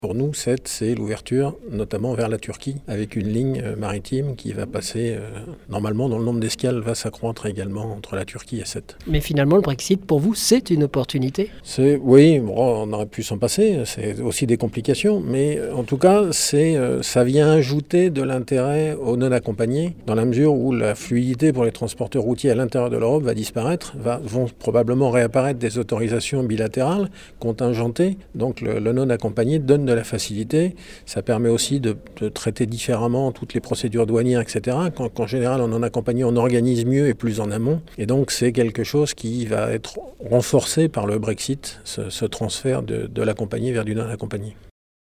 Pour nous, c'est l'ouverture, notamment vers la Turquie, avec une ligne maritime qui va passer, normalement, dont le nombre d'escales va s'accroître également entre la Turquie et Sète. Mais finalement, le Brexit, pour vous, c'est une opportunité ? Oui, bon, on aurait pu s'en passer, c'est aussi des complications, mais en tout cas, ça vient ajouter de l'intérêt aux non-accompagnés, dans la mesure où la fluidité pour les transporteurs routiers à l'intérieur de l'Europe va disparaître, vont probablement réapparaître des autorisations bilatérales, contingentées, donc le non-accompagné donne de la facilité, ça permet aussi de traiter différemment toutes les procédures douanières, etc. Qu'en général, en non-accompagné, on organise mieux et plus en amont. Et donc, c'est quelque chose qui va être renforcé par le Brexit, ce transfert de l'accompagné vers du non-accompagné.